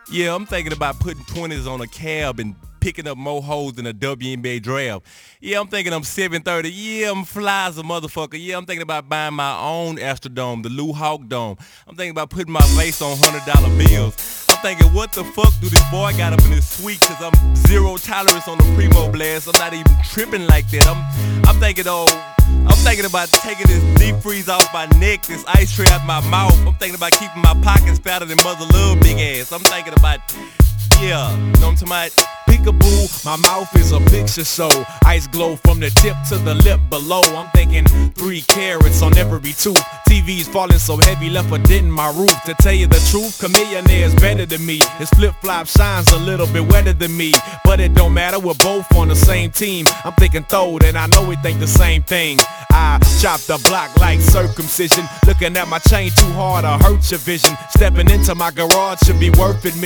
Yeah, I'm thinking about putting 20s on a cab and picking up more hoes than a WNBA draft. Yeah, I'm thinking I'm 730. Yeah, I'm fly as a motherfucker. Yeah, I'm thinking about buying my own Astrodome, the Lou Hawk Dome. I'm thinking about putting my face on $100 bills. I'm thinking, what the fuck do this boy got up in his suite? Cause I'm zero tolerance on the Primo blast. I'm not even tripping like that. I'm thinking, I'm thinking about taking this deep freeze off my neck, this ice tray out my mouth. I'm thinking about keeping my pockets fatter than Mother Love big ass. I'm thinking about, yeah, you know what I'm talking about? Peekaboo, my mouth is a picture show. Ice glow from the tip to the lip below. I'm thinking 3 carats on every tooth. TV's falling so heavy, left a dent in my roof. To tell you the truth, Chamillionaire's better than me. His flip-flop shines a little bit wetter than me, but it don't matter, we're both on the same team. I'm thinking Throde, and I know we think the same thing. I chop the block like circumcision. Looking at my chain too hard, I hurt your vision. Stepping into my garage should be worth it.